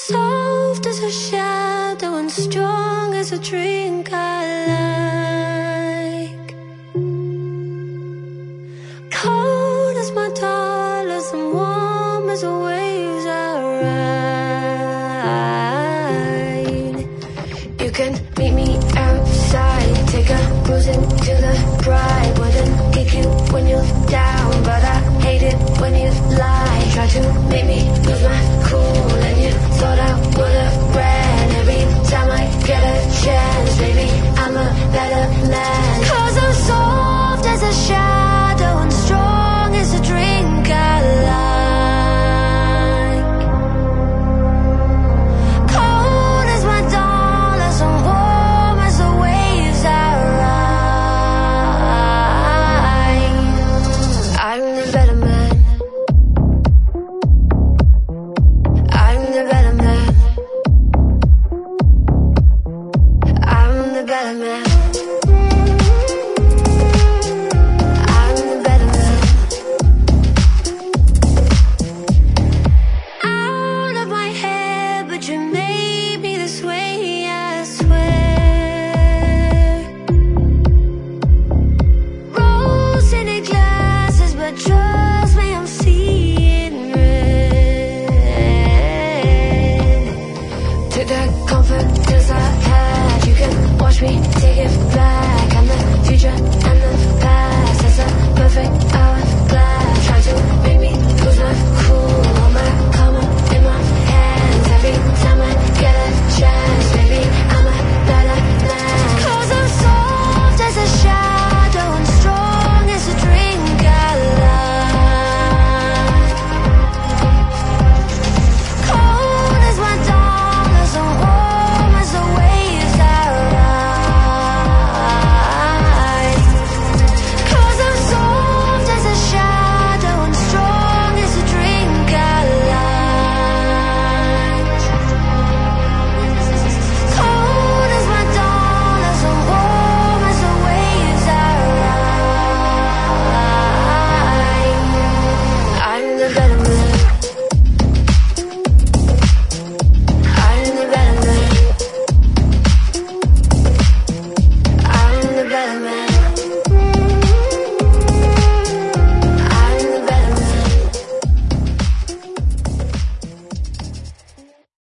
Soft as a shadow and strong as a drink I like. Cold as my dollars and warm as the waves I ride. You can meet me outside, take a cruise into the pride. Wouldn't kick you when you're down, but I hate it when you lie. Try to make me